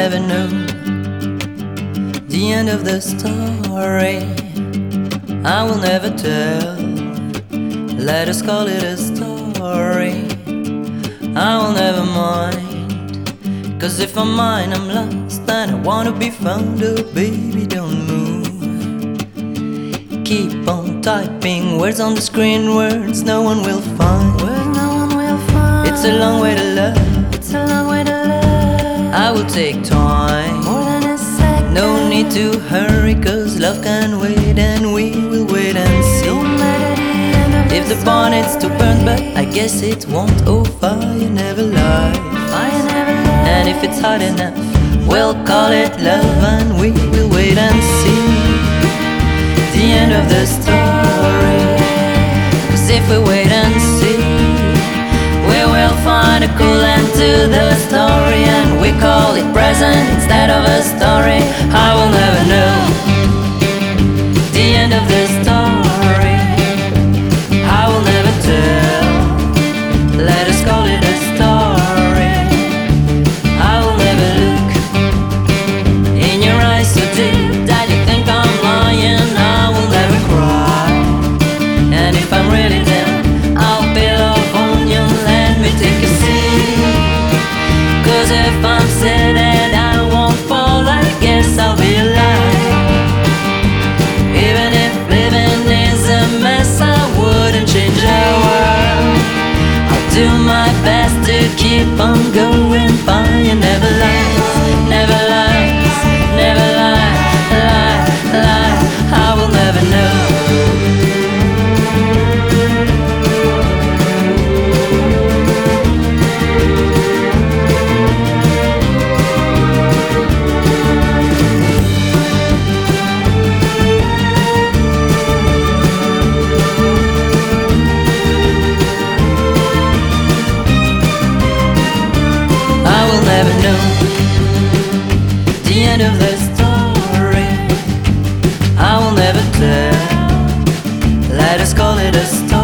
never know the end of the story. I will never tell. Let us call it a story. I will never mind, 'cause if I'm mine, I'm lost and I wanna be found. Oh baby, don't move. Keep on typing words on the screen, words no one will find. Words no one will find. It's a long way to love. It's a long way to love. I will take time. More than a second. No need to hurry, 'cause love can wait, and we will wait and see. Don't matter the end of If the barn needs to burn, but I guess it won't. Oh, fire never lies. Fire never lies. And if it's hot enough, we'll call it love, and we will wait and see the end of the story. 'Cause if we wait and see, we will find a cool end to the story, and we call it present instead of a story. I will never know the end of the story. I will never tell. Let us call it a story. I will never look in your eyes so deep that you think I'm lying. I will never cry, and if I'm really down, I'll peel off onion. Let me take a seat, 'cause if I'm sad and I won't fall, I guess I'll be alive. Even if living is a mess, I wouldn't change the world. I'll do my best to keep on going by, and never lies, never lies, never lie, lie, lie. I will never know. Never know the end of the story. I will never tell. Let us call it a story.